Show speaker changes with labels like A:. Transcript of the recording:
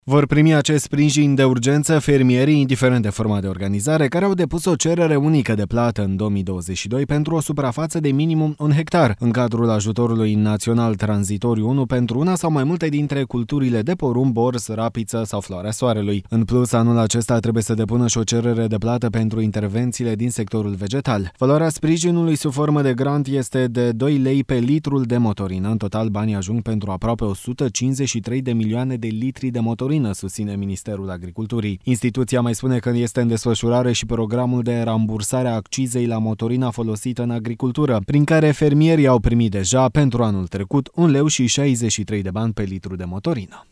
A: Vor primi acest sprijin de urgență fermierii, indiferent de forma de organizare, care au depus o cerere unică de plată în 2022 pentru o suprafață de minimum 1 hectar, în cadrul ajutorului național tranzitoriu 1 pentru una sau mai multe dintre culturile de porumb, orz, rapiță sau floarea soarelui. În plus, anul acesta trebuie să depună și o cerere de plată pentru intervențiile din sectorul vegetal. Valoarea sprijinului sub formă de grant este de 2 lei pe litrul de motorină. În total, banii ajung pentru aproape 153 de milioane de litri de motorină, susține Ministerul Agriculturii. Instituția mai spune că este în desfășurare și programul de rambursare a accizei la motorina folosită în agricultură, prin care fermierii au primit deja pentru anul trecut 1,63 lei pe litru de motorină.